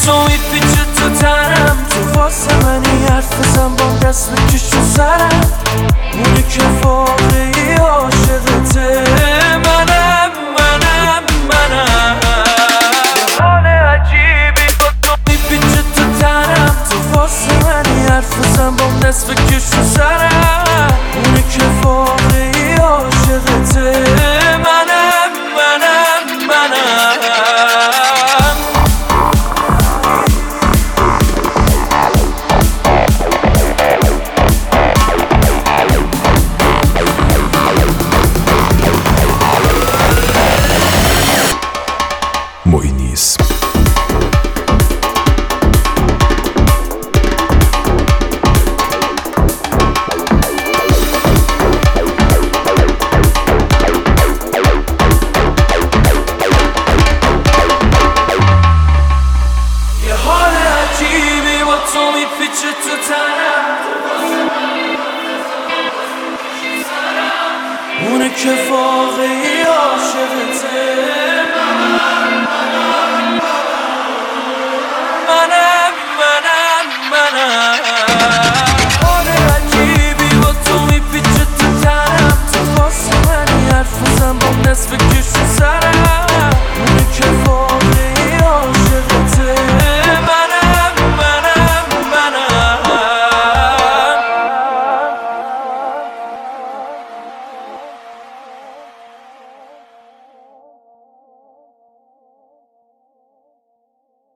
تو میپیچه تو تنم، تو واسه منی حرف بزن با دست بکش تو سرم. اونی که واقعی عاشقته منم یه حال عجیبی با تو میپیچه تو تنم، تو واسه منی حرف بزن با دست بکش تو سرم. اونی که واقعی عاشقته منم معینیسم. یه حال عجیبی با تو میپیچه تو تنم، اونه که واقعی عاشقته